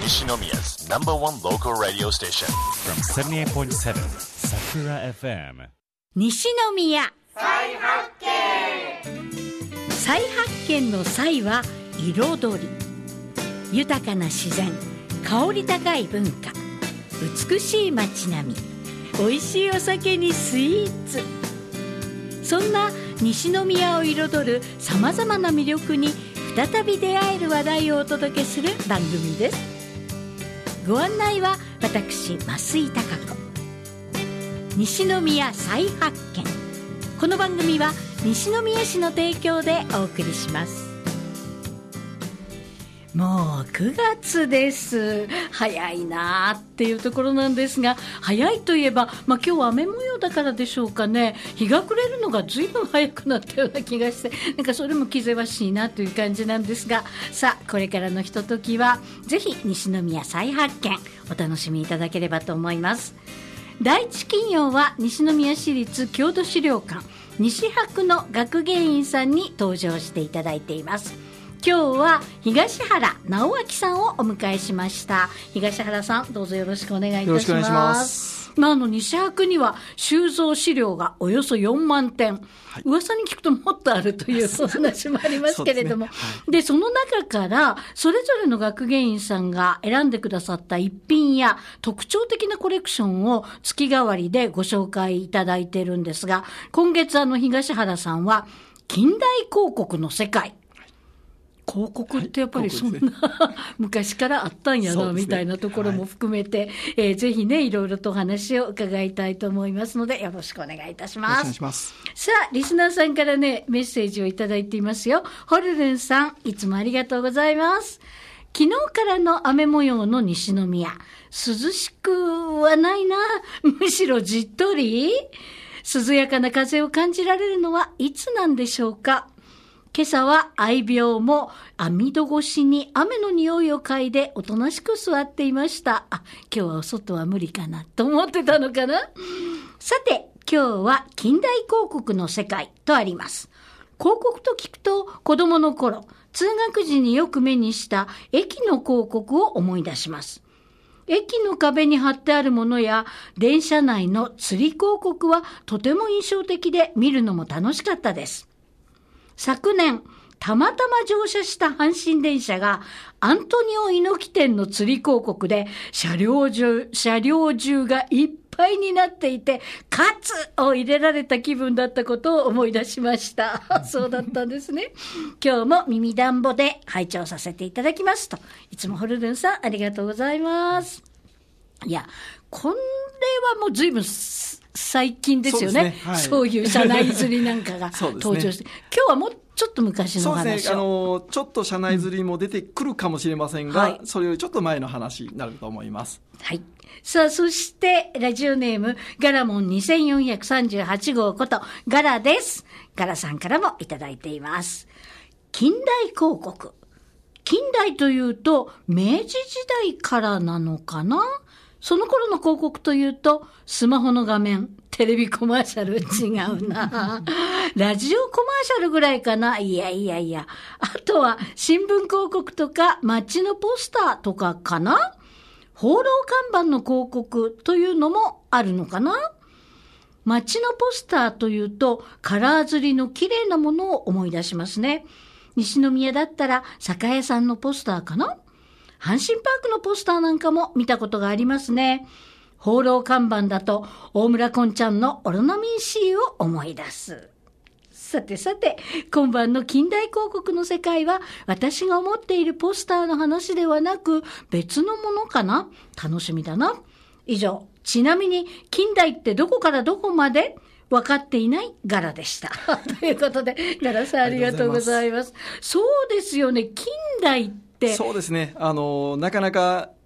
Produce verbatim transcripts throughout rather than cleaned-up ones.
西宮's number one local radio station from seventy-eight point seven Sakura エフエム西宮再発見。再発見の再は彩り、豊かな自然、香り高い文化、美しい街並み、美味しいお酒にスイーツ、そんな西宮を彩るさまざまな魅力に再び出会える話題をお届けする番組です。ご案内は私増井貴子。西宮再発見。この番組は西宮市の提供でお送りします。もうくがつです。早いなっていうところなんですが、早いといえば、まあ、今日は雨模様だからでしょうかね。日が暮れるのがずいぶん早くなったような気がして、なんかそれも気ぜわしいなという感じなんですが、さあこれからのひとときはぜひ西宮再発見お楽しみいただければと思います。第一金曜は西宮市立郷土資料館西博の学芸員さんに登場していただいています。今日は東原直明さんをお迎えしました。東原さん、どうぞよろしくお願いいたします。 よろしくお願いします。 まあ、あの西博には収蔵資料がおよそよんまんてん、はい、噂に聞くともっとあるというお話もありますけれども、そで、ねはい、でその中からそれぞれの学芸員さんが選んでくださった一品や特徴的なコレクションを月替わりでご紹介いただいているんですが、今月あの東原さんは近代広告の世界、広告ってやっぱりそんな、はいね、昔からあったんやな、ね、みたいなところも含めて、はい、えー、ぜひねいろいろとお話を伺いたいと思いますのでよろしくお願いいたします。 よろしくお願いします。 さあリスナーさんからねメッセージをいただいていますよ。ホルルンさん、いつもありがとうございます。昨日からの雨模様の西宮、涼しくはないな、むしろじっとり涼やかな風を感じられるのはいつなんでしょうか。今朝は愛猫も網戸越しに雨の匂いを嗅いでおとなしく座っていました。あ、今日はお外は無理かなと思ってたのかな。さて今日は近代広告の世界とあります。広告と聞くと子供の頃通学時によく目にした駅の広告を思い出します。駅の壁に貼ってあるものや電車内の釣り広告はとても印象的で見るのも楽しかったです。昨年たまたま乗車した阪神電車がアントニオ猪木店の釣り広告で車両中、車両中がいっぱいになっていてカツを入れられた気分だったことを思い出しましたそうだったんですね。今日も耳だんぼで拝聴させていただきますと、いつもホルルンさんありがとうございます。いや、これはもう随分最近ですよ ね, そうですね、はい、そういう車内釣りなんかが登場して、ね、今日はもうちょっと昔の話を。そうですね、 あのちょっと車内釣りも出てくるかもしれませんが、うん、はい、それよりちょっと前の話になると思います。 はい。さあそしてラジオネームガラモンにせんよんひゃくさんじゅうはちごうことガラです。ガラさんからもいただいています。近代広告、近代というと明治時代からなのかな。その頃の広告というとスマホの画面、テレビコマーシャル、違うなラジオコマーシャルぐらいかな。いやいやいや、あとは新聞広告とか街のポスターとかかな。放浪看板の広告というのもあるのかな。街のポスターというとカラー刷りの綺麗なものを思い出しますね。西宮だったら酒屋さんのポスターかな。阪神パークのポスターなんかも見たことがありますね。放浪看板だと大村こんちゃんのオロナミン C を思い出す。さてさて、今晩の近代広告の世界は私が思っているポスターの話ではなく別のものかな。楽しみだな。以上、ちなみに近代ってどこからどこまで分かっていないガラでしたということでガラさんありがとうございます。そうですよね、近代ってそうですね、あのなかなか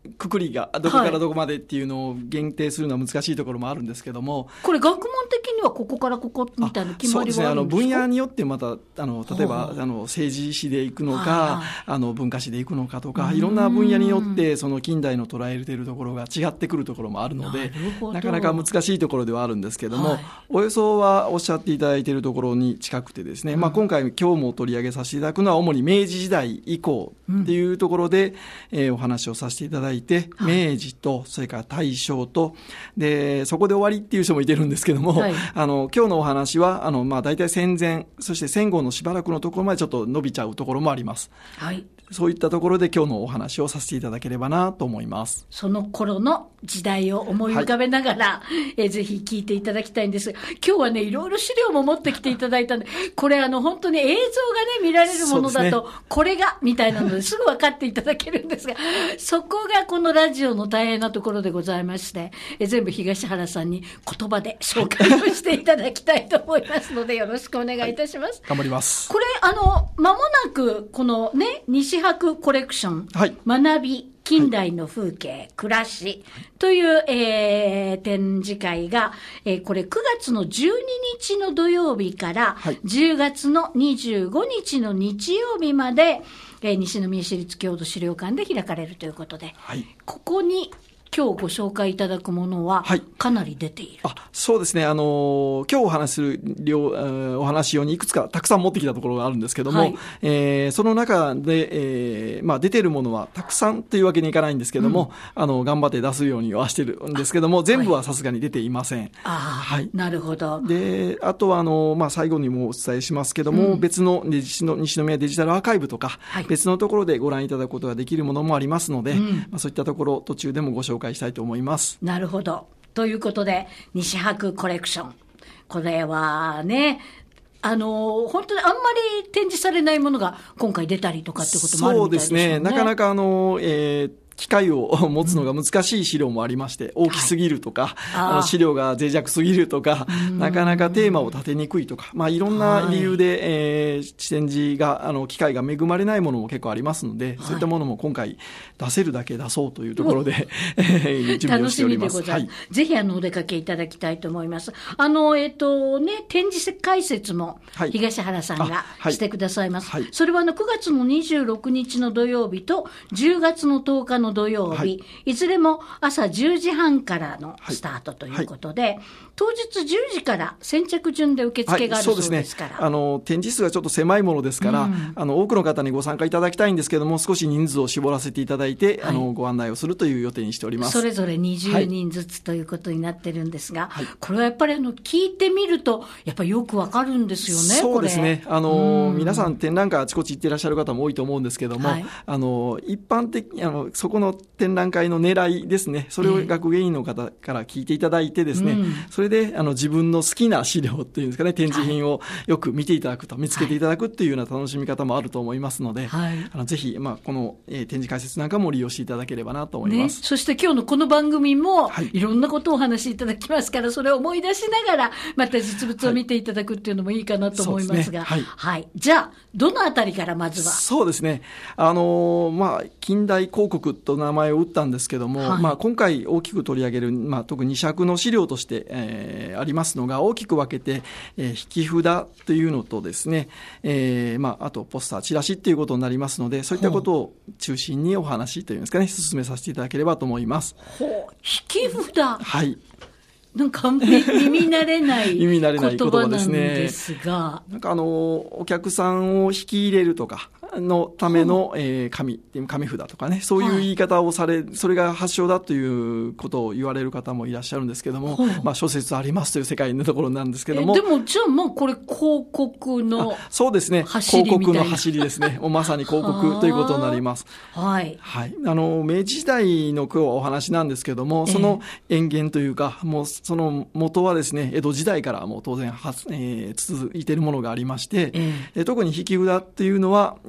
くくりがどこからどこまでっていうのを限定するのは難しいところもあるんですけども、 これ学問的にはここからここみたいな決まりはあるんですか？ そうですね、あの分野によってまたあの例えばあの政治史でいくのか、あの文化史でいくのかとか、いろんな分野によってその近代の捉えているところが違ってくるところもあるので、 な, なかなか難しいところではあるんですけども、はい、およそはおっしゃっていただいているところに近くてですね、うん、まあ、今回今日も取り上げさせていただくのは主に明治時代以降っていうところで、うん、えー、お話をさせていただいて、はい、明治とそれから大正とでそこで終わりっていう人もいてるんですけども、はい、あの今日のお話はあの、まあ、大体戦前そして戦後のしばらくのところまでちょっと伸びちゃうところもあります。はい、そういったところで今日のお話をさせていただければなと思います。 その頃の時代を思い浮かべながら、はい、えぜひ聞いていただきたいんです。今日はね、いろいろ資料も持ってきていただいたんで、これあの本当に映像がね見られるものだと、ね、これがみたいなのですぐ分かっていただけるんですが、そこがこのラジオの大変なところでございまして、え全部東原さんに言葉で紹介をしていただきたいと思いますのでよろしくお願いいたします。 はい、頑張ります。 これあの間もなくこのね西博コレクション、はい、学び近代の風景、はい、暮らしという、えー、展示会が、えー、これくがつのじゅうににちの土曜日からじゅうがつのにじゅうごにちの日曜日まで、えー、西宮市立郷土資料館で開かれるということで、はい、ここに今日ご紹介いただくものはかなり出ている。 はい、あ、そうですね。あの今日お話しする量、お話用にいくつかたくさん持ってきたところがあるんですけども、はい、えー、その中で、えーまあ、出ているものはたくさんというわけにいかないんですけども、うん、あの頑張って出すようにはしてるんですけども、全部はさすがに出ていません。はい、 あ、はい、なるほど。 で、あとはあの、まあ、最後にもお伝えしますけども、うん、別の西の西宮デジタルアーカイブとか、はい、別のところでご覧いただくことができるものもありますので、うん、まあ、そういったところ途中でもご紹介したいと思います。 なるほど。ということで西博コレクション、これはね、あの本当にあんまり展示されないものが今回出たりとかってこともあるみたいですね。 そうですね。なかなかあの、えー機械を持つのが難しい資料もありまして、大きすぎるとか、はい、あの資料が脆弱すぎるとか、なかなかテーマを立てにくいとか、まあ、いろんな理由で、はい、えー、展示があの機会が恵まれないものも結構ありますので、はい、そういったものも今回出せるだけ出そうというところで準備をしております。 楽しみでございます。はい、ぜひあのお出かけいただきたいと思います。あのえっ、ー、とね展示解説も東原さんがしてくださいます。はいはい、それはあのくがつのにじゅうろくにちの土曜日とじゅうがつのとおかの土曜日、はい、いずれも朝じゅうじはんからのスタートということで、はいはい、当日じゅうじから先着順で受付があるそうですから、はい、そうですね、あの展示室がちょっと狭いものですから、うん、あの多くの方にご参加いただきたいんですけども、少し人数を絞らせていただいて、はい、あのご案内をするという予定にしております。 それぞれにじゅうにんずつということになってるんですが、はい、これはやっぱりあの聞いてみるとやっぱりよくわかるんですよね。 そうですね、あの皆さん展覧会あちこち行っていらっしゃる方も多いと思うんですけども、はい、あの一般的あのそこの展覧会の狙いですね、それを学芸員の方から聞いていただいてですね、えーうん、それであの自分の好きな資料っていうんですかね、展示品をよく見ていただくと、見つけていただくっていうような楽しみ方もあると思いますので、はい、あのぜひ、まあ、この、えー、展示解説なんかも利用していただければなと思います。 ね、そして今日のこの番組も、はい、いろんなことをお話しいただきますから、それを思い出しながらまた実物を見ていただくっていうのもいいかなと思いますが、はい、はい、じゃあどのあたりからまずは。 そうですね、あのーまあ、近代広告と名前を打ったんですけども、はい、まあ、今回大きく取り上げる、まあ、特に西博の資料として、えー、ありますのが大きく分けて、えー、引き札というのとですね、えーまあ、あとポスターチラシということになりますので、そういったことを中心にお話というんですかね、進めさせていただければと思います。 ほう、引き札、 はい、 なんか耳慣れない言葉なんですが、 なんかあのお客さんを引き入れるとかのための、えー、紙、紙札とかね、そういう言い方をされ、はい、それが発祥だということを言われる方もいらっしゃるんですけども、まあ、諸説ありますという世界のところなんですけども、 でもじゃあまあこれ広告の走りみたいな、 そうですね、広告の走りですねまさに広告ということになります。 はい、はい、 あの明治時代の今日はお話なんですけども、その源源というか、もうその元はですね、江戸時代からもう当然、えー、続いているものがありまして、えー、特に引き札っていうのは江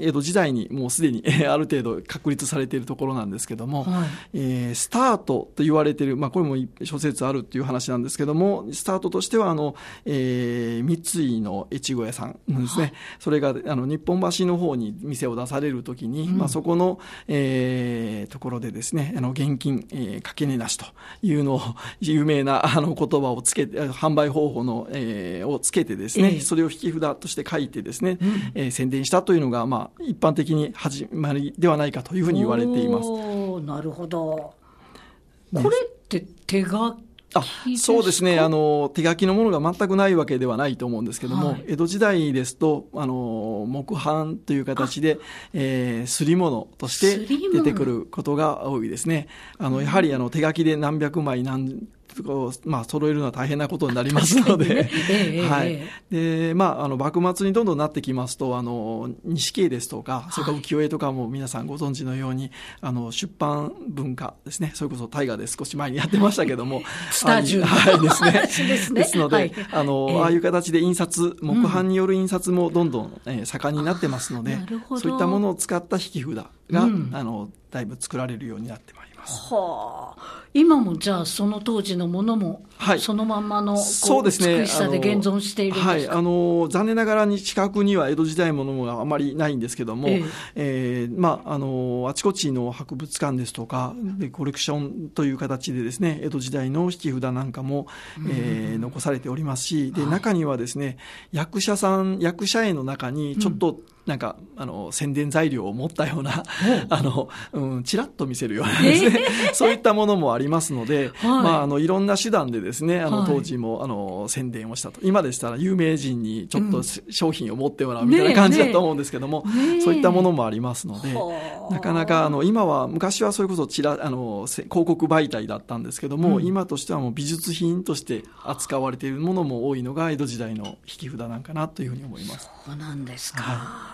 江戸時代にもうすでにある程度確立されているところなんですけども、はい、えー、スタートと言われている、まあ、これも諸説あるっていう話なんですけども、スタートとしてはあの、えー、三井の越後屋さんですね、はい、それがあの日本橋の方に店を出されるときに、うん、まあ、そこの、えー、ところでですね、あの現金、えー、かけ値なしというのを有名なあの言葉をつけて、販売方法の、えー、をつけてですね、えー、それを引き札として書いてですね、うん、えー、宣伝したというのが、まあ、一般的に始まりではないかというふうに言われています。 おー、なるほど。これって手書き、 あ、そうですね。あの、手書きのものが全くないわけではないと思うんですけども、はい、江戸時代ですと、あの、木版という形で、えー、すり物として出てくることが多いですね。あの、やはりあの、手書きで何百枚何、まあ、揃えるのは大変なことになりますので、ね、えー、はい。で、まあ、あの、幕末にどんどんなってきますと、あの、錦絵ですとか、それから浮世絵とかも皆さんご存知のように、あの、出版文化ですね、それこそ大河で少し前にやってましたけども、 スタジオはいですね。 ですね。 ですので、はい、あの、えー、ああいう形で印刷、木版による印刷もどんどん、えー、盛んになってますので、そういったものを使った引き札が、うん、あの、だいぶ作られるようになってまいります。 はあ。今もじゃあその当時のものも、はい、そのまんまのこうそうですね、美しさで現存しているんですか。はい、 あの残念ながらに近くには江戸時代のものがあまりないんですけども、えーえーまあ、あのあちこちの博物館ですとかでコレクションという形でですね、江戸時代の引き札なんかも、えー、残されておりますし、で中にはですね、役者さん役者絵の中にちょっと、うん、なんかあの宣伝材料を持ったようなあの、うん、ちらっと見せるようなですね、えー、そういったものもありますので、はい、まあ、あのいろんな手段でですね、あの当時も、はい、あの宣伝をしたと。今でしたら有名人にちょっと商品を持ってもらうみたいな感じだと思うんですけども、ねね、そういったものもありますので、なかなかあの今は昔はそれこそちらあの広告媒体だったんですけども、うん、今としてはもう美術品として扱われているものも多いのが江戸時代の引き札なんかなというふうに思います。 そうなんですか。 はい、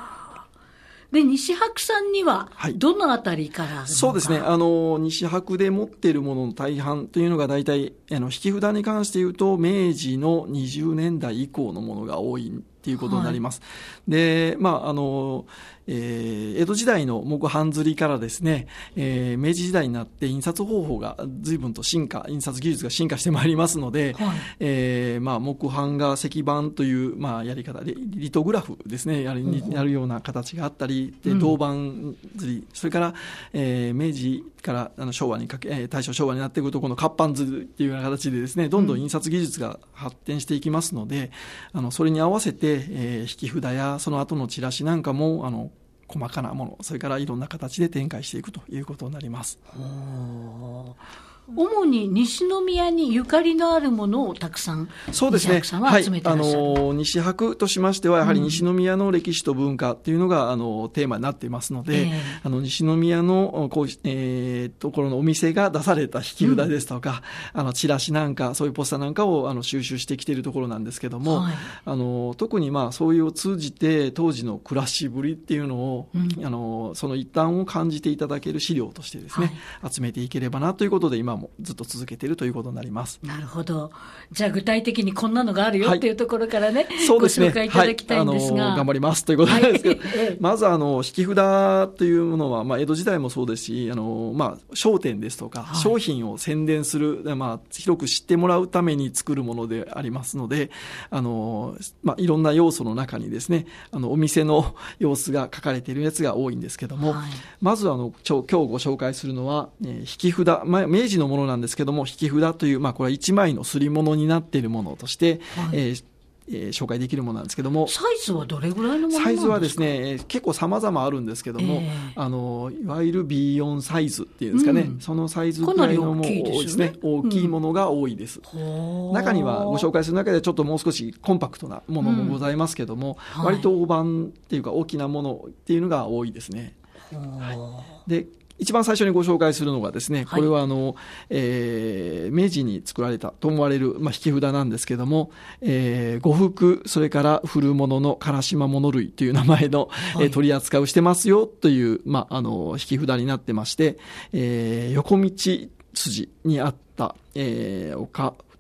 で西博さんにはどのあたりからあるのか、はい、 そうですね、あの西博で持っているものの大半というのが大体あの引き札に関して言うと明治のにじゅうねんだい以降のものが多いっていうことになります。はい、で、まああのえー、江戸時代の木版刷りからですね、えー、明治時代になって印刷方法が随分と進化、印刷技術が進化してまいりますので、はい、えー、まあ木版が石版というまあやり方でリトグラフですね、やるにやるような形があったり、で銅版刷り、それから、えー、明治からあの昭和にかけ、えー、大正昭和になってくるとこの活版刷りっていうような形でですね、どんどん印刷技術が発展していきますので、あのそれに合わせて、えー、引き札やその後のチラシなんかもあの細かなもの、それからいろんな形で展開していくということになります。 主に西宮にゆかりのあるものをたくさんそうですね、 西博さんは集めてらっしゃる。 はい、あの西博としましてはやはり西宮の歴史と文化っていうのが、うん、あのテーマになっていますので、えー、あの西宮のこう、えー、ところのお店が出された引き札ですとか、うん、あのチラシなんかそういうポスターなんかをあの収集してきているところなんですけども、はい、あの特にまあそういうを通じて当時の暮らしぶりっていうのを、うん、あのその一端を感じていただける資料としてですね、はい、集めていければなということで今もずっと続けているということになります。 なるほど。じゃあ具体的にこんなのがあるよっていうところからね、はい、 そうですね、 ご紹介いただきたいんですが、 はい、あの頑張りますということなんですけど、はい、まずあの引き札というものは、まあ、江戸時代もそうですし、あの、まあ、商店ですとか、はい、商品を宣伝する、まあ、広く知ってもらうために作るものでありますので、あの、まあ、いろんな要素の中にですね、あのお店の様子が書かれているやつが多いんですけども、はい、まずあの今日ご紹介するのは、えー、引き札、まあ、明治のものなんですけども、引き札という、まあ、これはいちまいの刷り物になっているものとして、はい、えーえー、紹介できるものなんですけども、 サイズはどれぐらいのものなんですか？ サイズはですね、結構様々あるんですけども、えー、あのいわゆる ビーよん サイズっていうんですかね、うん、そのサイズぐらいのも多いですね。大きいものが多いです、うん、中にはご紹介する中でちょっともう少しコンパクトなものもございますけども、うん、はい、割と大判っていうか大きなものっていうのが多いですね。はい、で一番最初にご紹介するのがですね、これはあの、はい、えー、明治に作られたと思われる、まあ、引き札なんですけども、えー、呉服、それから古物の唐島物類という名前の、はい、えー、取り扱いをしてますよという、まあ、あの引き札になってまして、えー、横道筋にあった、えー、丘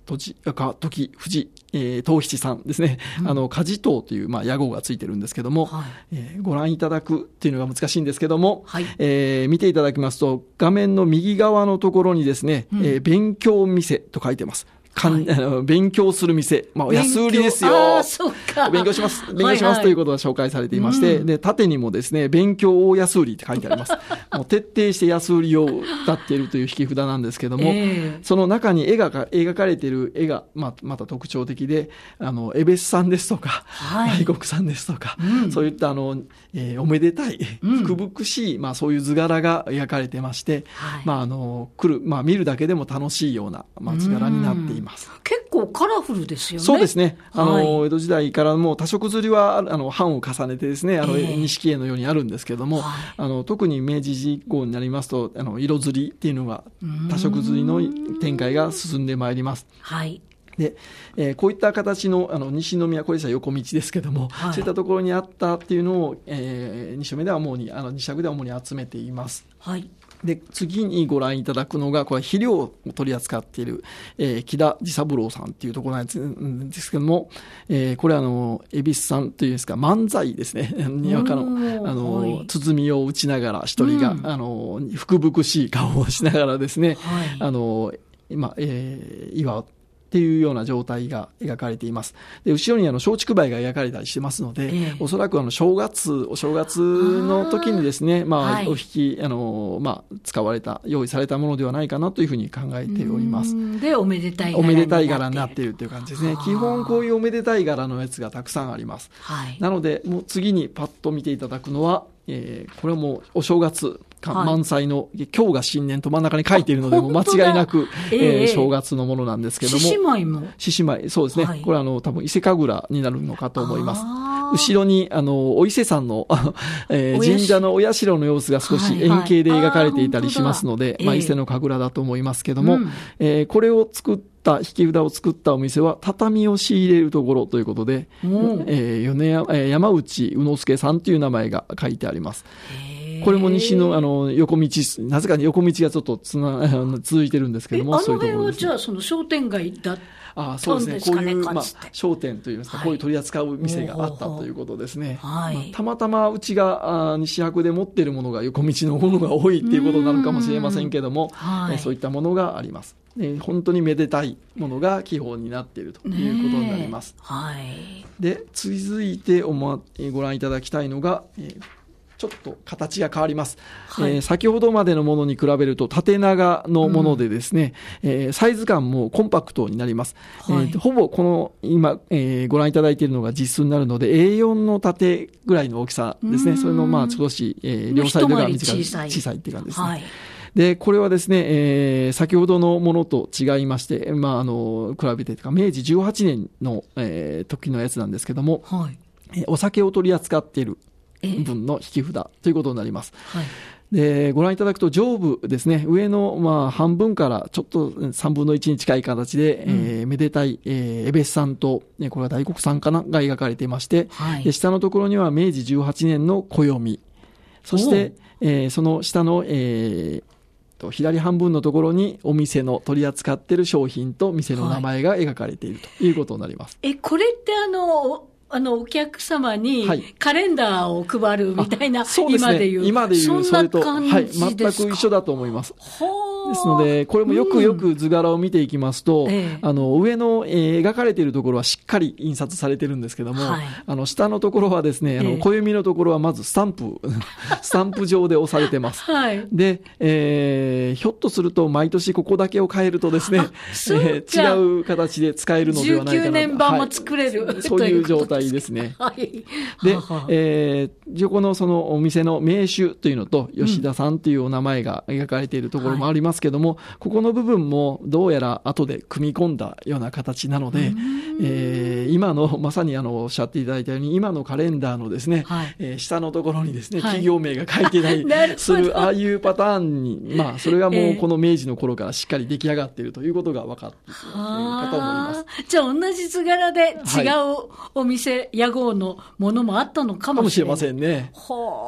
とじ、か、とき、ふじ、えー、東七さんですね。うん、あの、かじとうという、まあ、屋号がついてるんですけども、はい、えー、ご覧いただくっていうのが難しいんですけども、はい、えー、見ていただきますと、画面の右側のところにですね、うん、えー、勉強店と書いてます。かん、はい、あの勉強する店、まあ、安売りですよ。 あ、そうか。 勉強します。勉強します、はいはい、ということが紹介されていまして、うん、で、縦にもですね、勉強大安売りって書いてあります。もう徹底して安売りを謳っているという引き札なんですけども、えー、その中に絵が描かれている絵が、まあ、また特徴的で、あの、エベスさんですとか、はい、外国さんですとか、うん、そういったあの、えー、おめでたい、福々しい、まあ、そういう図柄が描かれてまして、はい、まあ、あの、来る、まあ、見るだけでも楽しいような、まあ、図柄になっています。 結構カラフルですよね。 そうですね。あの、はい、江戸時代からもう多色刷りは、あの、版を重ねてですね、あの、錦絵のようにあるんですけども、はい、あの、特に明治以降になりますと、あの、色刷りっていうのが、多色刷りの展開が進んでまいります。はい。で、えー、こういった形の、あの、西宮、これじゃ横道ですけども、はい、そういったところにあったっていうのを、えー、西目では主に、あの、西尺では主に集めています。はい。で、次にご覧いただくのが、これは肥料を取り扱っている、えー、木田治三郎さんっていうところなんですけども、えー、これはあの、恵比寿さんというんですか、漫才ですね。にわかの、あの、鼓を打ちながら、一人が、うん、あの、福々しい顔をしながらですね、はい、あの、今、えー、岩っていうような状態が描かれています。で、後ろにあの松竹梅が描かれたりしてますので、ええ、おそらくあの正月、お正月の時にですね、まあ、はい、お引き、あの、まあ、使われた、用意されたものではないかなというふうに考えております。 で、おめでたい柄になっている。 おめでたい柄になっているという感じですね。基本こういうおめでたい柄のやつがたくさんあります。はい、なので、もう次にパッと見ていただくのは、えー、これはもうお正月、満載の、はい、今日が新年と真ん中に書いているので、もう間違いなく、えーえー、正月のものなんですけども。 獅子舞も獅子舞、そうですね。はい、これはあの、多分伊勢神楽になるのかと思います。後ろに、あの、お伊勢さんの、えー、神社のお社の様子が少し円形で描かれていたりしますので、はいはい、まあ、伊勢の神楽だと思いますけども、うん、えー、これを作った引き札を作ったお店は畳を仕入れるところということで、うん、えー、米山、えー、山内宇之助さんという名前が書いてあります。これも西の、あの、横道、なぜか横道がちょっとつな、続いてるんですけども、そういうところですね。 あの辺はじゃあ、その商店街だああ、そうですね。こういう、まあ、商店といいますか、はい、こういう取り扱う店があったということですね。はい、まあ、たまたまうちが、あ西博で持っているものが横道のものが多いっていうことなのかもしれませんけども、はい、そういったものがあります。で、本当にめでたいものが基本になっているということになります。はい。で、続いてお、ま、ご覧いただきたいのが、えーちょっと形が変わります、はい、えー、先ほどまでのものに比べると縦長のものでですね、うん、えー、サイズ感もコンパクトになります、はい、えー、ほぼこの今、えー、ご覧いただいているのが実寸になるので エーよん の縦ぐらいの大きさですね。それのまあ少し、えー、両サイドが短い小さいっていう感じですね、はい。で、これはですね、えー、先ほどのものと違いまして、まあ、あの、比べてとか、明治じゅうはちねんの、えー、時のやつなんですけども、はい、えー、お酒を取り扱っている分の引き札ということになります。はい、で、ご覧いただくと上部ですね、上のまあ半分からちょっとさんぶんのいちに近い形で、うん、えー、めでたい、えー、エベスさんと、これは大黒さんかなが描かれていまして、はい、で下のところには明治じゅうはちねんの暦、そして、えー、その下の、えー、左半分のところにお店の取り扱っている商品と店の名前が描かれているということになります。 はい、え、これってあの、あの、お客様にカレンダーを配るみたいな、はい、そうですね、今でいう。 今でいう、それと、はい、全く一緒だと思います。ですので、これもよくよく図柄を見ていきますと、うん、あの、上の、えー、描かれているところはしっかり印刷されてるんですけども、はい、あの、下のところはですね、あの、暦のところはまずスタンプ、スタンプ上で押されてます。はい、で、えー、ひょっとすると毎年ここだけを変えるとですね、えー、違う形で使えるのではないかなと。じゅうきゅうねん版も作れる、はい、そういう状態ですね。はい、で、えー、横のそのお店の名手というのと、吉田さんというお名前が描かれているところもありますけども、はい、ここの部分もどうやら後で組み込んだような形なので、えー、今のまさにあのおっしゃっていただいたように今のカレンダーのですね、はい、えー、下のところにですね、はい、企業名が書いてたりするああいうパターンに、まあそれがもうこの明治の頃からしっかり出来上がっているということが分かっているかと思います。 じゃあ同じ図柄で違うお店、はい、屋号のものもあったのかもしれない。 かもしれませんね。 は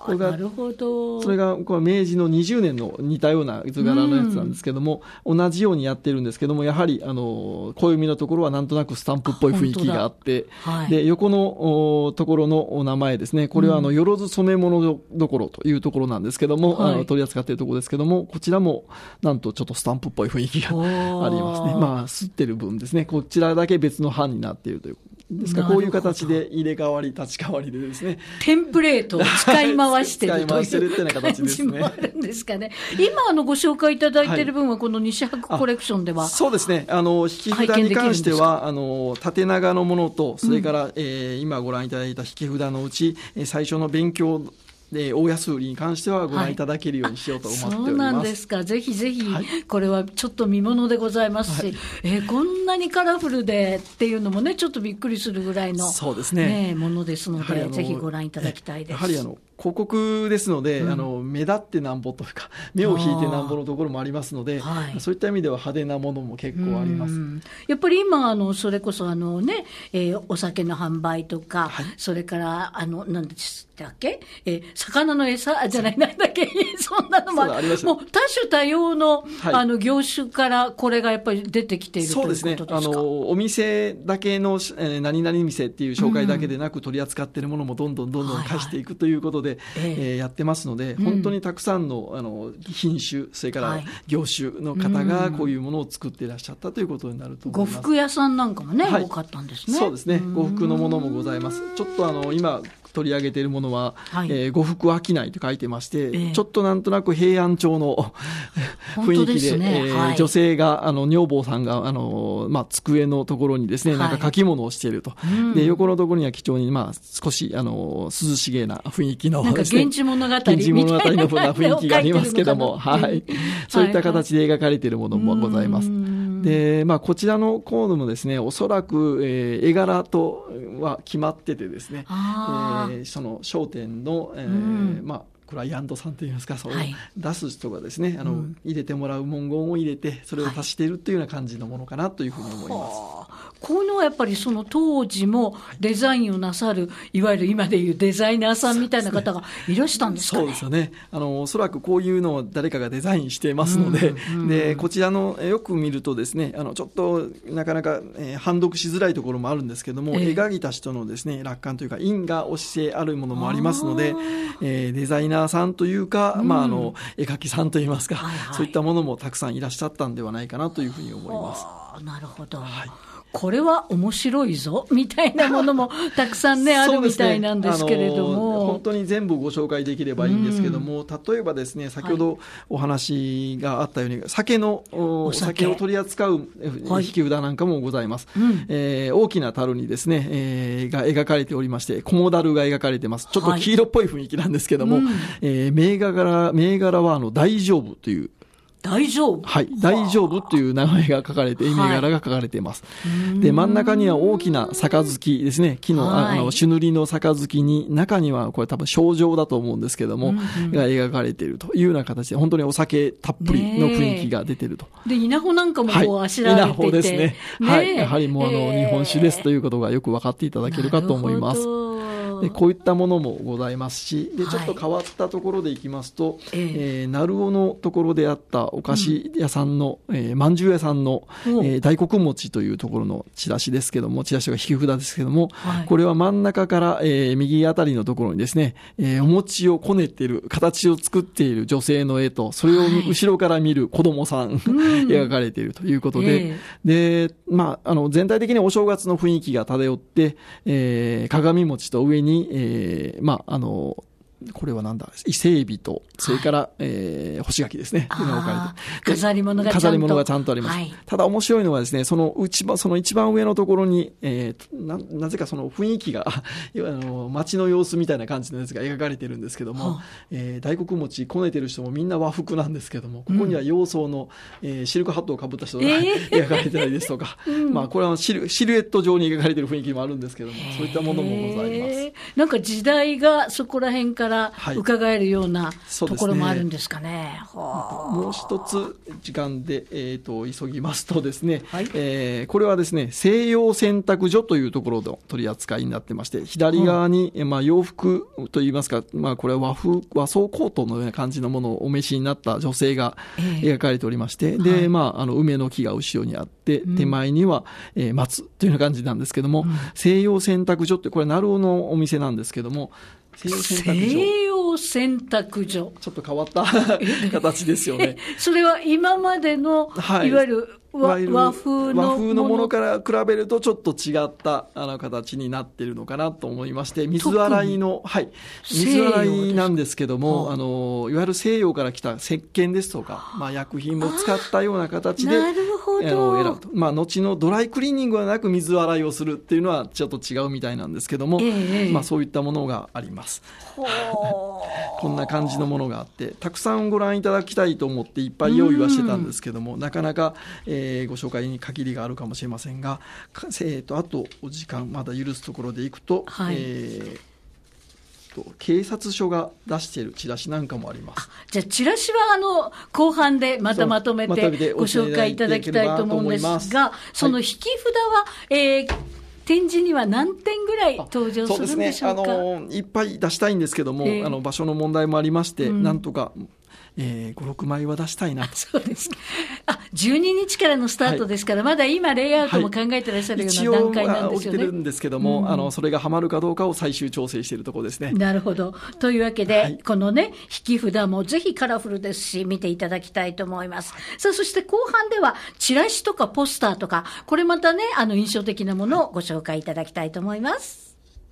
これがなるほど。 それがこれ明治のにじゅうねんの似たような図柄のやつなんですけども、うん、同じようにやってるんですけども、やはりあの小弓のところはなんとなくスタンプっぽい雰囲気があって、はい、で横のところのお名前ですね、これはあのよろず染め物どころというところなんですけども、うん、あの取り扱っているところですけども、こちらもなんとちょっとスタンプっぽい雰囲気がありますね。まあ吸ってる分ですね、こちらだけ別の版になっているというですから、こういう形で入れ替わり立ち替わりでですね、 テンプレートを使い回してるという使い回してるっていうような形ですね。 感じもあるんですかね。今あのご紹介いただいている分はこの西博コレクションでは、 そうですね、あの引き札に関してはあの縦長のものと、それから、うん、えー、今ご覧いただいた引き札のうち最初の勉強で大安売りに関してはご覧いただけるようにしようと思っております。 そうなんですか。ぜひぜひ、はい、これはちょっと見ものでございますし、はい、えー、こんなにカラフルでっていうのもね、ちょっとびっくりするぐらいの、 そうですね、 ね、ものですので、ぜひご覧いただきたいです。 やはりあの広告ですので、うん、あの目立ってなんぼというか目を引いてなんぼのところもありますので、はい、そういった意味では派手なものも結構あります。 やっぱり今あのそれこそあの、ね、えー、お酒の販売とか、はい、それからあの何でしたっけ、えー、魚の餌じゃないなんだっけそんなのもあります。もう多種多様の、はい、あの業種からこれがやっぱり出てきているということですか。 そうですね、あのお店だけの、えー、何々店っていう紹介だけでなく、うん、取り扱っているものもどんどんどんどん貸していくということで、はいはい、えー、やってますので、うん、本当にたくさん の, あの品種、それから業種の方がこういうものを作っていらっしゃったということになると思います。 呉服屋さんなんかもね、はい、多かったんですね。 そうですね、呉服のものもございます。ちょっとあの今取り上げているものは、はい、えー、呉服商いと書いてまして、えー、ちょっとなんとなく平安朝の雰囲気で、ね、えーはい、女性があの女房さんがあの、まあ、机のところにですね、なんか書き物をしていると、はい、で横のところには貴重に、まあ、少しあの涼しげな雰囲気の、 なんか源氏物語みたいな源氏物語の雰囲気がありますけども、はい、そういった形で描かれているものもございます。はいはい、でまあ、こちらのコードもですね、おそらく、えー、絵柄とは決まっててですね、えー、その商店の、えー、うん、まあクライアントさんといいますか、そう、はい、出す人がですね、あの、うん、入れてもらう文言を入れてそれを足しているというような感じのものかなというふうに思います。 はい、こういうのはやっぱりその当時もデザインをなさる、いわゆる今でいうデザイナーさんみたいな方がいらしたんですかね。 そうですよね、あのおそらくこういうのを誰かがデザインしていますので、うんうん、でこちらのよく見るとですね、あのちょっとなかなか、えー、判読しづらいところもあるんですけども、えー、描いた人のですね楽観というか印が押してあるものもありますので、えー、デザイナーさんというか、うん、まあ、あの絵描きさんといいますか、はいはい、そういったものもたくさんいらっしゃったんではないかなというふうに思います。 なるほど、はい、これは面白いぞみたいなものもたくさんねあるみたいなんですけれども、 本当に全部ご紹介できればいいんですけども、うん、例えばですね、先ほどお話があったように、はい、酒のお酒、お酒を取り扱う引き札なんかもございます。はい、うん、えー、大きな樽にですね、えー、が描かれておりまして、菰樽が描かれてます。ちょっと黄色っぽい雰囲気なんですけども、はい、うん、えー、銘柄銘柄はあの大丈夫という大丈夫、 はい、大丈夫という名前が書かれて、銘柄が書かれています。はい、で真ん中には大きな杯ですね、木の、はい、あの朱塗りの杯に、中にはこれ多分症状だと思うんですけども、うんうん、が描かれているというような形で、本当にお酒たっぷりの雰囲気が出ていると。 で稲穂なんかもこうあしらわれていて、はい、稲穂ですね、 はい、やはりもうあの、えー、日本酒ですということがよく分かっていただけるかと思います。でこういったものもございますし、でちょっと変わったところでいきますと、はい、えー、鳴尾のところであったお菓子屋さんの、うん、えー、まんじゅう屋さんの、えー、大黒餅というところのチラシですけども、チラシが引き札ですけども、はい、これは真ん中から、えー、右あたりのところにですね、えー、お餅をこねている、形を作っている女性の絵と、それを後ろから見る子供さん、はい、描かれているということで、えー、で、まあ、あの全体的にお正月の雰囲気が漂って、えー、鏡餅と上にに、えー、まあ、あの、これはなんだ、伊勢海老と、それから、はい、えー、干し柿ですね。 飾り物がちゃんと。 飾り物がちゃんとあります。はい、ただ面白いのはですね、その一番、その一番上のところに、えー、な, なぜかその雰囲気が、あの、街の様子みたいな感じのやつが描かれてるんですけども、はあ、えー、大黒餅こねてる人もみんな和服なんですけども、ここには洋装の、えー、シルクハットをかぶった人が、えー、描かれてたりですとか、うん、まあ、これはシ ル, シルエット上に描かれてる雰囲気もあるんですけども、そういったものもございます。 なんか時代がそこら辺からから伺えるような、はい、ところもあるんですかね。はあ、 もう一つ時間で、えー、と急ぎますとですね、 はい、 えー、これはですね西洋洗濯所というところの取り扱いになってまして、左側に、うん、まあ、洋服といいますか、まあ、これは和風和装コートのような感じのものをお召しになった女性が描かれておりまして、えー、で、はい、まあ、あの梅の木が後ろにあって、うん、手前には、えー、松というような感じなんですけども、うん、西洋洗濯所ってこれ鳴尾のお店なんですけども、西洋洗濯所、 西洋洗濯所ちょっと変わった形ですよね。 それは今までの、はい、いわゆる和, 和風の和風のものから比べるとちょっと違ったあの形になっているのかなと思いまして、水洗いの、はい、水洗いなんですけども、あのいわゆる西洋から来た石鹸ですとか、まあ、薬品を使ったような形でなるほど、 あの選ぶと、まあ、後のドライクリーニングはなく水洗いをするっていうのはちょっと違うみたいなんですけども、えーまあ、そういったものがあります。こんな感じのものがあって、たくさんご覧いただきたいと思っていっぱい用意はしてたんですけども、なかなか、えー、ご紹介に限りがあるかもしれませんが、えー、とあとお時間まだ許すところでいくと、はい、えー、と警察署が出しているチラシなんかもあります。 あ、じゃあチラシはあの後半でまたまとめてご紹介いただきたいと思うんですが、その引き札は、えー展示には何点ぐらい登場するんでしょうか。 そうですね、あのいっぱい出したいんですけども、えー、あの場所の問題もありまして、うん、なんとか、えー、ご、ろくまいは出したいなと。 そうですか。あ、じゅうににちからのスタートですから、はい、まだ今レイアウトも考えてらっしゃるような段階なんですよね。 一応起きてるんですけども、うん、あのそれがはまるかどうかを最終調整しているところですね。 なるほど。というわけで、はい、このね引き札もぜひカラフルですし見ていただきたいと思います。さあ、そして後半ではチラシとかポスターとか、これまたねあの印象的なものをご紹介いただきたいと思います。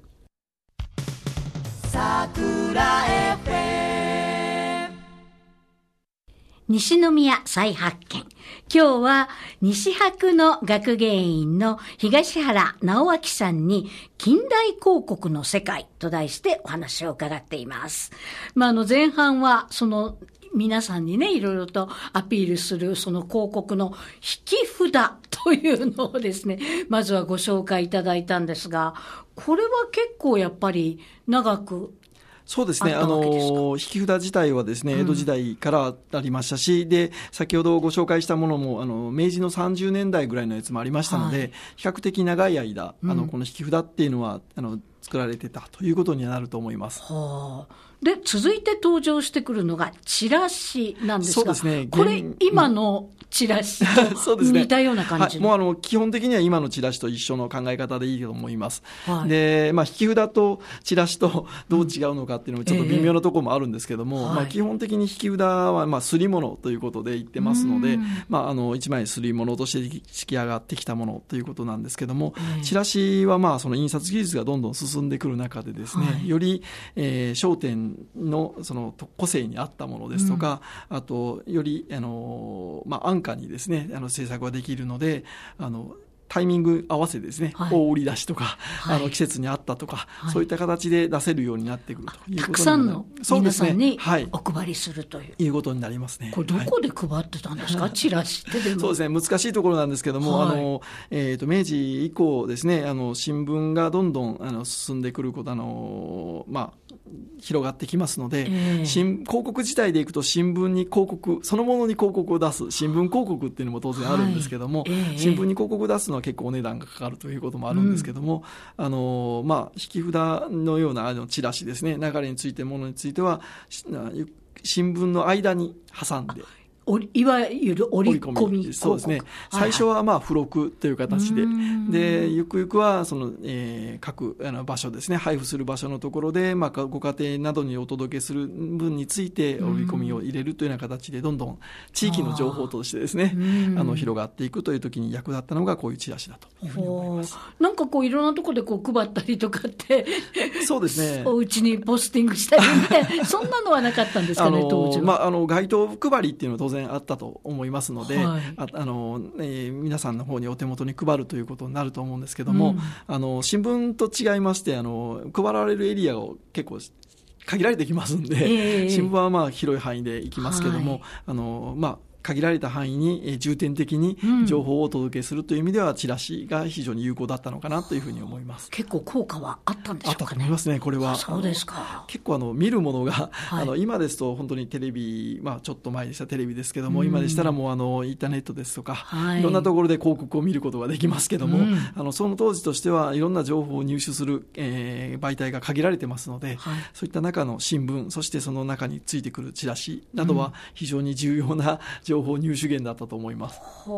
桜 エフエム 西宮再発見。今日は西博の学芸員の東原直明さんに近代広告の世界と題してお話を伺っています。まあ、あの前半はその皆さんにねいろいろとアピールするその広告の引き札というのをですねまずはご紹介いただいたんですが、これは結構やっぱり長くそうですね、あの引き札自体はですね江戸時代からありましたし、うん、で先ほどご紹介したものもあの明治のさんじゅうねんだいぐらいのやつもありましたので、はい、比較的長い間あのこの引き札っていうのはあの作られてたということになると思います。 はあ、で続いて登場してくるのがチラシなんですが、 そうですね、 これ今のチラシと似たような感じ、 はい、もうあの基本的には今のチラシと一緒の考え方でいいと思います。はい、で、まあ、引き札とチラシとどう違うのかっていうのもちょっと微妙なところもあるんですけども、えーまあ、基本的に引き札はまあ刷り物ということで言ってますので、まあ、あのいちまい刷り物として敷き上がってきたものということなんですけども、えー、チラシはまあその印刷技術がどんどん進んでくる中でですね、はい、より、えー、商店のその個性に合ったものですとか、うん、あとよりあの、まあ、安価にですねあの制作ができるので、あのタイミング合わせですね、はい、大売り出しとか、はい、あの季節に合ったとか、はい、そういった形で出せるようになってくるということたくさんの皆さんにお配りするという、 いうことになりますね。 これどこで配ってたんですか、はい、チラシってでも。 そうですね、難しいところなんですけども、はい、あのえー、と明治以降ですね、あの新聞がどんどんあの進んでくることあの、まあ、広がってきますので、えー、新広告自体でいくと新聞に広告そのものに広告を出す新聞広告っていうのも当然あるんですけども、はい、えー、新聞に広告を出すのは結構お値段がかかるということもあるんですけども、うん、あのまあ、引き札のようなあのチラシですね、流れについてものについては新聞の間に挟んでいわゆる折り込み、 そうですね、最初はまあ付録という形で、でゆくゆくはその、えー、各あの場所ですね、配布する場所のところで、まあ、ご家庭などにお届けする分について折り込みを入れるというような形でどんどん地域の情報としてですね、あの広がっていくという時に役立ったのがこういうチラシだというふうに思います。 なんかこういろんなところでこう配ったりとかってそうですね、 お家にポスティングしたりみたいなそんなのはなかったんですかね、当時は。 まあ、あの街頭配りっていうのは当然あったと思いますので、はい、ああのえー、皆さんの方にお手元に配るということになると思うんですけども、うん、あの新聞と違いましてあの配られるエリアを結構限られてきますんで、えー、新聞はまあ広い範囲で行きますけども、はい、あのまあ限られた範囲に、えー、重点的に情報をお届けするという意味では、うん、チラシが非常に有効だったのかなというふうに思います。 結構効果はあったんでしょうかね。 あったと思いますね。これはそうですか。 結構あの見るものが、 はい、 あの今ですと本当にテレビ、まあ、ちょっと前でしたテレビですけども、うん、今でしたらもうあのインターネットですとか、はい、いろんなところで広告を見ることができますけども、うん、あのその当時としてはいろんな情報を入手する、えー、媒体が限られてますので、はい、そういった中の新聞、そしてその中についてくるチラシなどは非常に重要な情報入手源だったと思います。 うん、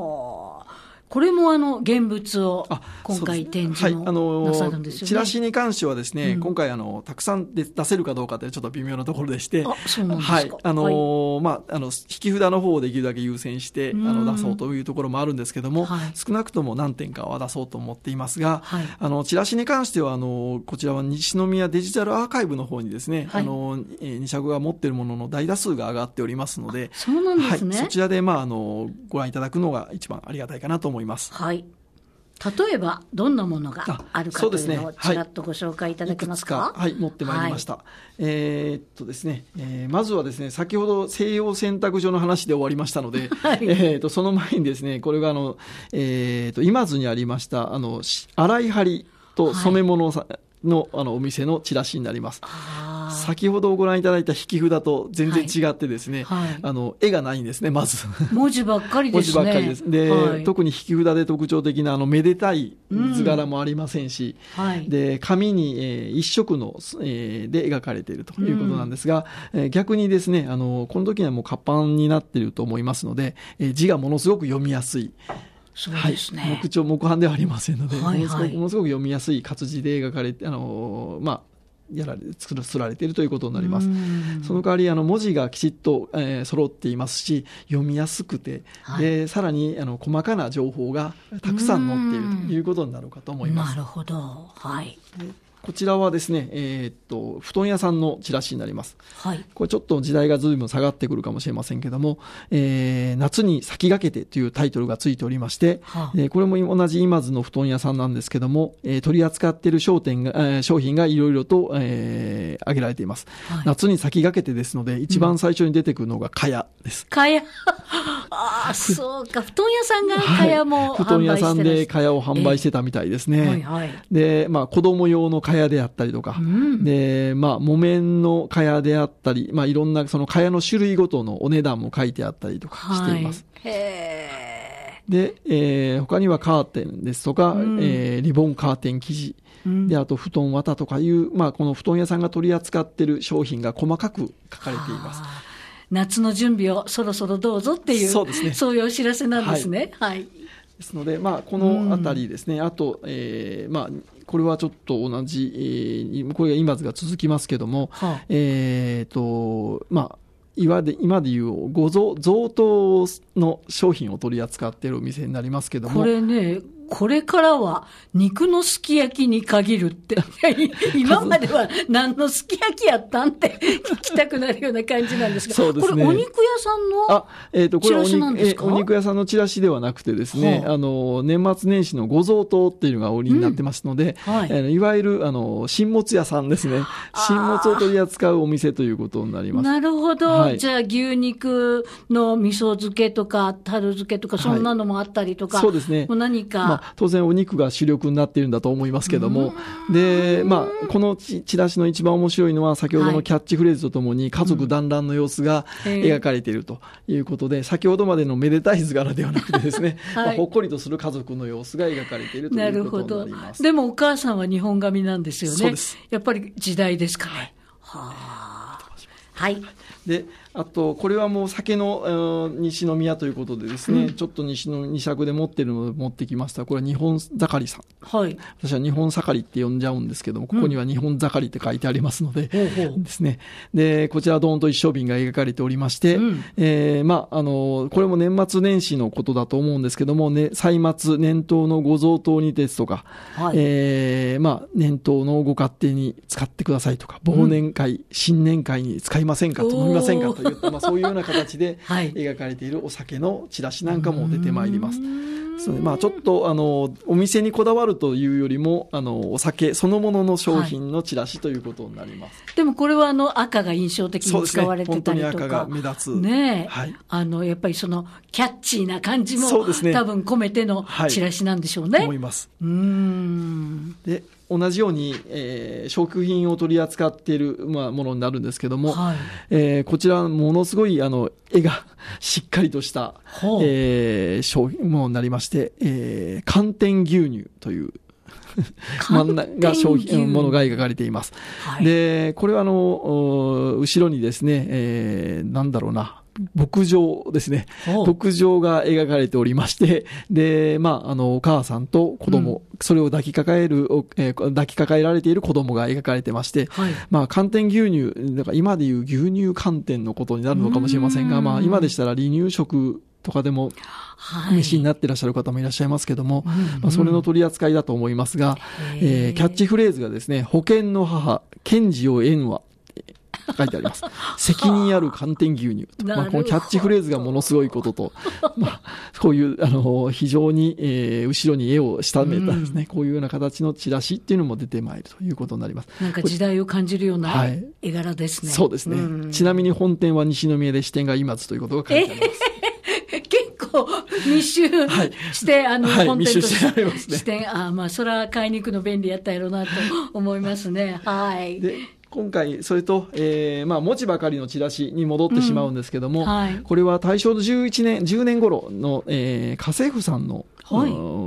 はあ、これもあの現物を今回展示もなさるんですよね。 チラシに関してはですね、 うん、 今回あのたくさんで出せるかどうかってちょっと微妙なところでして、 あ、そうなんですか。 はい、あのーはい、まああの引き札の方をできるだけ優先してあの出そうというところもあるんですけども、はい、少なくとも何点かは出そうと思っていますが、はい、あのチラシに関してはあのこちらは西宮デジタルアーカイブの方にですね、はい、あの二社が持っているものの大多数が上がっておりますので、 そうなんですね。 はい、そちらでまああのご覧いただくのが一番ありがたいかなと思います。 はい。例えばどんなものがあるかというのをちらっとご紹介いただけますか。 はい、はい、持ってまいりました。はい、えー、っとですね、えー、まずはですね、先ほど西洋洗濯所の話で終わりましたので、はい、えー、っとその前にですね、これがあの、えー、っと今津にありましたあの洗い針と染め物さの、はい、あのお店のチラシになります。先ほどご覧いただいた引き札と全然違ってですね、はいはい、あの絵がないんですね。まず文字ばっかりですね。 文字ばっかりです。で、はい、特に引き札で特徴的なあのめでたい図柄もありませんし、うん、はい、で紙に、えー、一色の、えー、で描かれているということなんですが、うん、えー、逆にですね、あのこの時にはもう活版になっていると思いますので、えー、字がものすごく読みやすい。 そうですね。 はい、木彫木版ではありませんので、 はいはい、 ものすごく読みやすい活字で描かれて、あのー、まあやられ作られているということになります。その代わりあの文字がきちっと、えー、揃っていますし、読みやすくて、はい、でさらにあの細かな情報がたくさん載っているということになるかと思います。 なるほど。はい。 こちらはですね、えー、っと布団屋さんのチラシになります。 はい、 これちょっと時代がずいぶん下がってくるかもしれませんけども、えー、夏に先駆けてというタイトルがついておりまして、はあ、えー、これも同じ今津の布団屋さんなんですけども、えー、取り扱っている商店が、えー、商品がいろいろと、えー、挙げられています。はい、夏に先駆けてですので、一番最初に出てくるのが蚊帳です。 蚊帳ああ、そうか。布団屋さんが蚊帳も販売してらっしゃる、はい、 布団屋さんで蚊帳を販売してたみたいですね。はいはい、で、まあ子供用の蚊帳であったりとか、うん、で、まあ木綿の蚊帳であったり、まあいろんなその蚊帳の種類ごとのお値段も書いてあったりとかしています。 はい、へー。で、えー、他にはカーテンですとか、うん、えー、リボンカーテン生地、うん、であと布団綿とかいう、まあこの布団屋さんが取り扱っている商品が細かく書かれています。 夏の準備をそろそろどうぞっていう、そうですね、そういうお知らせなんですね。はい。はい、 ですので、まあ、このあたりですね、うん、あと、えー、まあ、これはちょっと同じ、えー、これが今津が続きますけども、はあ、えーと、まあ、今で、今でいうご贈答の商品を取り扱っているお店になりますけども。 これね、これからは肉のすき焼きに限るって。今までは何のすき焼きやったんって聞きたくなるような感じなんですが、そうですね、これお肉屋さんのあ、えーと、これはお肉、えー、 お肉屋さんのチラシではなくてですね、はあ、あの、年末年始のご贈答っていうのが売りになってますので、うん、はい、えー、いわゆる、あの、新物屋さんですね。新物を取り扱うお店ということになります。 なるほど。はい、じゃあ、牛肉の味噌漬けとか、樽漬けとか、そんなのもあったりとか、はい、そうですね。もう何か、まあ当然お肉が主力になっているんだと思いますけども、で、まあ、このチラシの一番面白いのは先ほどのキャッチフレーズとともに家族団らんの様子が描かれているということで、先ほどまでのめでたい図柄ではなくてですね、はい、まあ、ほっこりとする家族の様子が描かれているということになります。なるほど。 でもお母さんは日本髪なんですよね。 そうです。 やっぱり時代ですかね。はい。はあ。はい。 で、あと、これはもう酒の西宮ということでですね、うん、ちょっと西の二尺で持ってるので持ってきました。これは日本盛りさん。はい。私は日本盛りって呼んじゃうんですけども、ここには日本盛りって書いてありますので、うん、ですね。で、こちらドーンと一升瓶が描かれておりまして、うん、えー、まあ、あの、これも年末年始のことだと思うんですけども、ね、歳末年頭のご贈答にですとか、はい、えー、まあ、年頭のご勝手に使ってくださいとか、忘年会、うん、新年会に使いませんかと思いますませんかといった、まあ、そういうような形で描かれているお酒のチラシなんかも出てまいります。それまあ、ちょっとあのお店にこだわるというよりもあのお酒そのものの商品のチラシということになります。 はい、でもこれはあの赤が印象的に使われてたりとか、 そうですね、本当に赤が目立つ、 ねえ、 はい、 あのやっぱりそのキャッチーな感じも、 ね、 多分込めてのチラシなんでしょうね。 はい、思います。 うーんで同じように、えー、食品を取り扱っている、まあ、ものになるんですけども、はい、えー、こちらものすごいあの絵がしっかりとした、えー、商品ものになりまして、えー、寒天牛乳という真ん中が商品ものが描かれています。はい、でこれはあの後ろにですね、えー、なんだろうな牧場ですね。牧場が描かれておりまして、で、まあ、あの、お母さんと子供、うん、それを抱きかかえる、えー、抱きかかえられている子供が描かれてまして、はい、まあ、寒天牛乳、だから今でいう牛乳寒天のことになるのかもしれませんが、まあ、今でしたら離乳食とかでも、お召しになっていらっしゃる方もいらっしゃいますけども、はい、まあ、それの取り扱いだと思いますが、えー、キャッチフレーズがですね、保険の母、賢治を縁は、書いてあります。責任ある寒天牛乳と、まあ、このキャッチフレーズがものすごいことと、まあ、こういうあの非常に、えー、後ろに絵をしためたですね、うん、こういうような形のチラシっていうのも出てまいるということになります。 なんか時代を感じるような絵柄ですね。 はい、そうですね、うん。ちなみに本店は西宮で支店が今津ということが書いてあります。 えー、結構密集して、はい、あの、 はい、 本店としてますね。 支店、あ、まあ、それは買いに行くの便利やったやろうなと思いますね。はい。 で今回、それと、えー、まあ、文字ばかりのチラシに戻ってしまうんですけども、うん、はい、これは大正のじゅういちねん、じゅうねん頃の、えー、家政婦さんの、はい、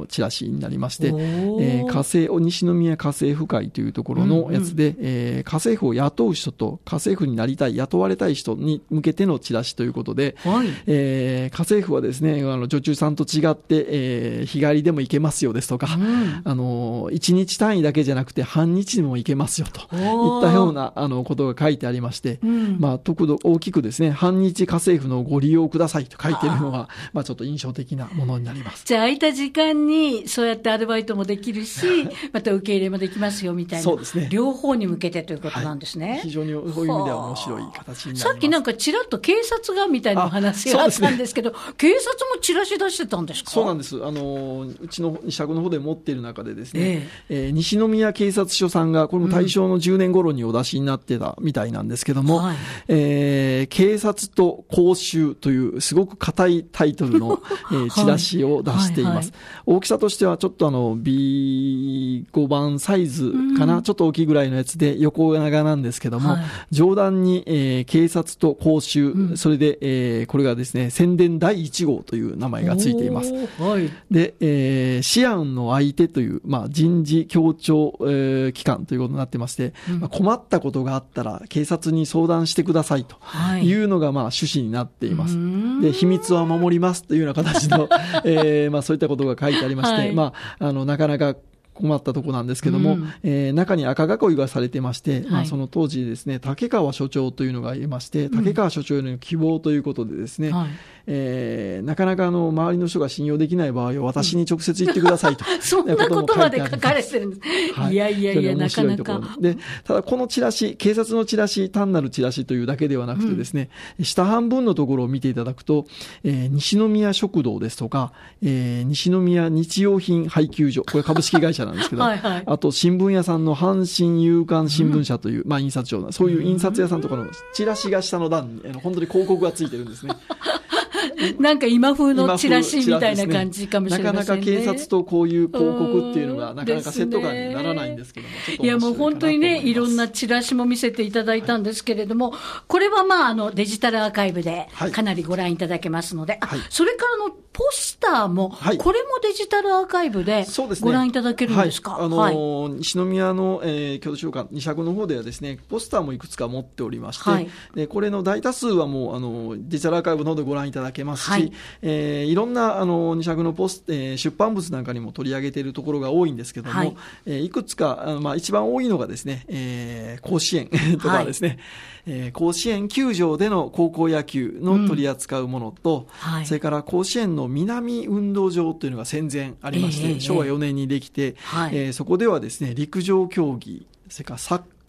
チラシになりまして、えー、家政、西宮家政婦会というところのやつで、うんうん、えー、家政婦を雇う人と家政婦になりたい、雇われたい人に向けてのチラシということで、はい、えー、家政婦はですね、あの、女中さんと違って、えー、日帰りでも行けますよですとか、うん、あの、一日単位だけじゃなくて半日でも行けますよといったようなあのことが書いてありまして、うん、まあ、特度大きくですね、半日家政婦のご利用くださいと書いているのが、まあ、ちょっと印象的なものになります。 じゃあ、空いた時間にそうやってアルバイトもできるし、また受け入れもできますよみたいな、そうですね、両方に向けてということなんですね。 はい、非常にそういう意味では面白い形になります。 さっきなんかちらっと警察がみたいな話があったんですけど、ね、警察もチラシ出してたんですか？ そうなんです。あのうちの西宅の方で持っている中でですね、えーえー、西宮警察署さんがこれも大正のじゅうねん頃にお出しになってたみたいなんですけども、はい、えー、警察と公衆というすごく硬いタイトルの、えー、チラシを出しています。はいはいはい、大きさとしてはちょっとあの ビーご 番サイズかな、うん、ちょっと大きいぐらいのやつで横長なんですけども、はい、上段に、えー、警察と公衆、うん、それで、えー、これがですね宣伝だいいち号という名前がついています。はい、で、えー、思案の相手という、まあ、人事協調、えー、機関ということになってまして、うん、まあ、困ったことがあったら警察に相談してくださいというのが、まあ、趣旨になっています。で、秘密は守りますというような形の、えーまあ、そういったことが書いてありまして、はい、まあ、あのなかなか困ったところなんですけども、うん、えー、中に赤囲いがされてまして、はい、まあ、その当時ですね、竹川所長というのがいまして、竹川所長への希望ということでですね、うん、はい、えー、なかなかあの周りの人が信用できない場合は私に直接言ってくださいと、うん、 そんなことまで書かれてるんです。はい、いやいやいや、なかなか。 で、ただこのチラシ、警察のチラシ、単なるチラシというだけではなくてですね、うん、下半分のところを見ていただくと、えー、西宮食堂ですとか、えー、西宮日用品配給所、これ株式会社なんですけど、はい、はい、あと新聞屋さんの阪神夕刊新聞社という、うん、まあ、印刷所、そういう印刷屋さんとかのチラシが下の段に、あの本当に広告がついてるんですね。 なんか今風のチラシみたいな感じかもしれませんね。 なかなか警察とこういう広告っていうのがなかなかセット感にならないんですけども、ね、 いやもう本当にね、いろんなチラシも見せていただいたんですけれども、はい、これはまああのデジタルアーカイブでかなりご覧いただけますので、はい、あ、それからのポスターも、はい、これもデジタルアーカイブでご覧いただけるんですか？ そうですね、はい、あのー、西宮の、えー、郷土資料館西宅の方ではですね、ポスターもいくつか持っておりまして、はい、でこれの大多数はもうあのデジタルアーカイブの方でご覧いただけますし、はい、えー、いろんなあの西宅のポス、えー、出版物なんかにも取り上げているところが多いんですけども、はい、えー、いくつかあの、まあ、一番多いのがですね、えー、甲子園とかですね、はい、えー、甲子園球場での高校野球の取り扱うものと、うん、はい、それから甲子園の南運動場というのが戦前ありまして、えー、しょうわよねんにできて、はい、えー、そこではですね陸上競技、それからサッカー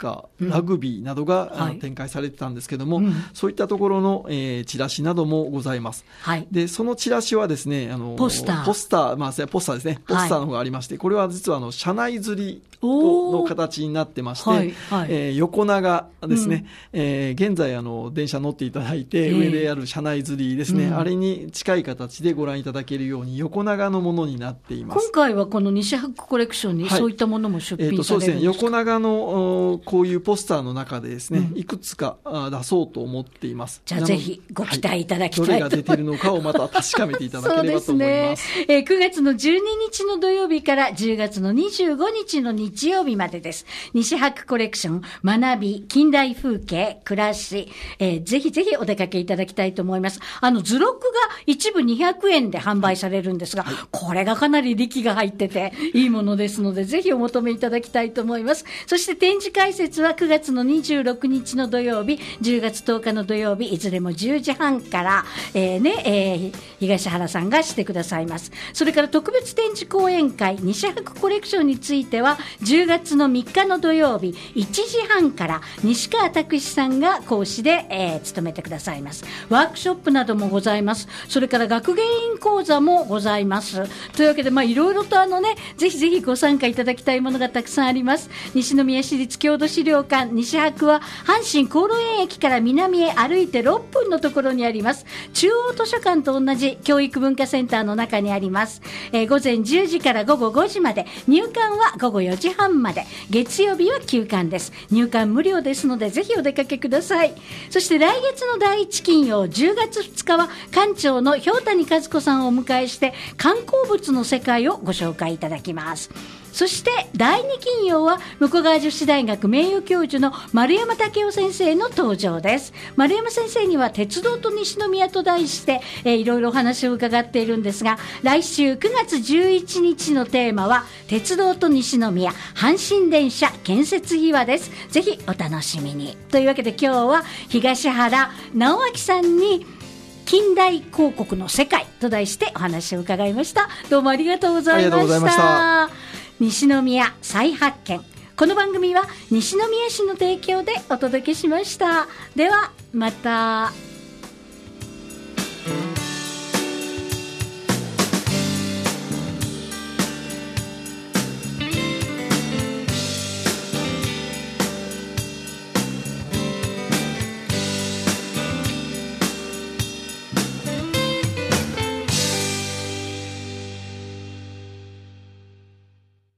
カー、ラグビーなどが、 うん、はい、 展開されてたんですけども、うん、そういったところの、えー、チラシなどもございます、はい、でそのチラシはですね、あのポスターポスター、まあ、ポスターですね、ポスターの方がありまして、はい、これは実はあの車内刷りの形になってまして、はいはい、えー、横長ですね、うん、えー、現在あの電車乗っていただいて、えー、上である車内刷りですね、うん、あれに近い形でご覧いただけるように横長のものになっています。 今回はこの西博コレクションにそういったものも出品されるんですか？はい、えーと、そうですね、横長のこういうポスターの中でですね、うん、いくつか出そうと思っています。 じゃあぜひご期待いただきたいと、 はい、どれが出ているのかをまた確かめていただければと思います。 そうですね、えー、くがつのじゅうににちの土曜日からじゅうがつのにじゅうごにちの日曜日までです。西博コレクション学び近代風景暮らし、えー、ぜひぜひお出かけいただきたいと思います。あの図録が一部にひゃくえんで販売されるんですが、はい、これがかなり力が入ってていいものですので、ぜひお求めいただきたいと思います。そして展示解説はくがつのにじゅうろくにちの土曜日、じゅうがつとおかの土曜日、いずれもじゅうじはんから、えーねえー、東原さんがしてくださいます。それから特別展示講演会西博コレクションについてはじゅうがつのみっかの土曜日いちじはんから西川拓司さんが講師で、えー、務めてくださいます。ワークショップなどもございます。それから学芸員講座もございます。というわけで、まあ、いろいろとあのね、ぜひぜひご参加いただきたいものがたくさんあります。西宮市立郷土資料館西博は阪神高炉園駅から南へ歩いてろっぷんのところにあります。中央図書館と同じ教育文化センターの中にあります。えー、午前じゅうじから午後ごじまで、入館は午後よじはんまで、月曜日は休館です。入館無料ですのでぜひお出かけください。そして来月のだいいち金曜じゅうがつふつかは館長の氷谷和子さんをお迎えして観光物の世界をご紹介いただきます。そしてだいに金曜は向川女子大学名誉教授の丸山武夫先生の登場です。丸山先生には鉄道と西宮と題して、えー、いろいろお話を伺っているんですが、来週くがつじゅういちにちのテーマは鉄道と西宮阪神電車建設秘話です。ぜひお楽しみに。というわけで今日は東原直明さんに近代広告の世界と題してお話を伺いました。どうもありがとうございました。ありがとうございました。西宮再発見。この番組は西宮市の提供でお届けしました。ではまた。